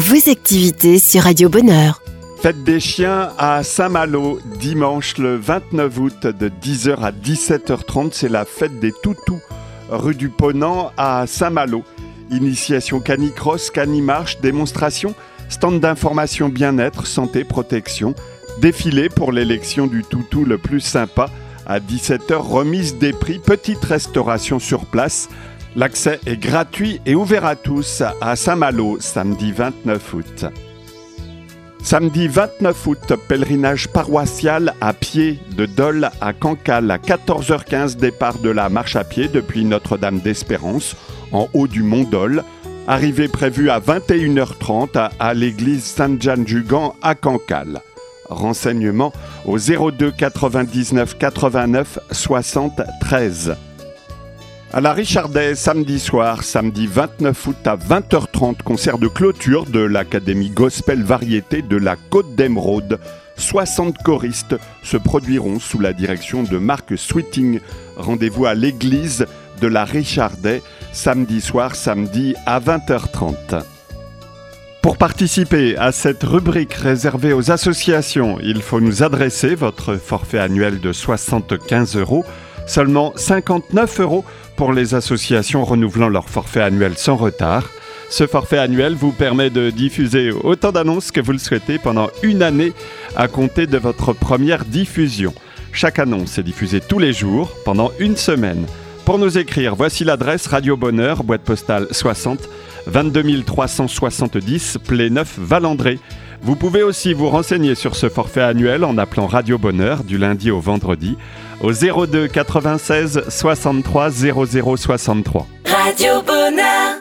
vos activités sur Radio Bonheur. Fête des chiens à Saint-Malo, dimanche le 29 août de 10h à 17h30. C'est la fête des toutous, rue du Ponant à Saint-Malo. Initiation canicross, canimarche, démonstration, stand d'information bien-être, santé, protection. Défilé pour l'élection du toutou le plus sympa. À 17h, remise des prix, petite restauration sur place. L'accès est gratuit et ouvert à tous à Saint-Malo, samedi 29 août. Samedi 29 août, pèlerinage paroissial à pied de Dole à Cancale à 14h15, départ de la marche à pied depuis Notre-Dame d'Espérance, en haut du Mont Dole. Arrivée prévue à 21h30 à l'église Sainte-Jeanne-du-Gand à Cancale. Renseignements au 02 99 89 60 13. À la Richardaise, samedi soir, samedi 29 août à 20h30, concert de clôture de l'Académie Gospel Variété de la Côte d'Émeraude. 60 choristes se produiront sous la direction de Marc Sweeting. Rendez-vous à l'église de la Richardaise, samedi soir, samedi à 20h30. Pour participer à cette rubrique réservée aux associations, il faut nous adresser votre forfait annuel de 75 €, seulement 59 € pour les associations renouvelant leur forfait annuel sans retard. Ce forfait annuel vous permet de diffuser autant d'annonces que vous le souhaitez pendant une année à compter de votre première diffusion. Chaque annonce est diffusée tous les jours pendant une semaine. Pour nous écrire, voici l'adresse Radio Bonheur, boîte postale 60 22 370, Pléneuf, Valandré. Vous pouvez aussi vous renseigner sur ce forfait annuel en appelant Radio Bonheur du lundi au vendredi au 02 96 63 00 63. Radio Bonheur.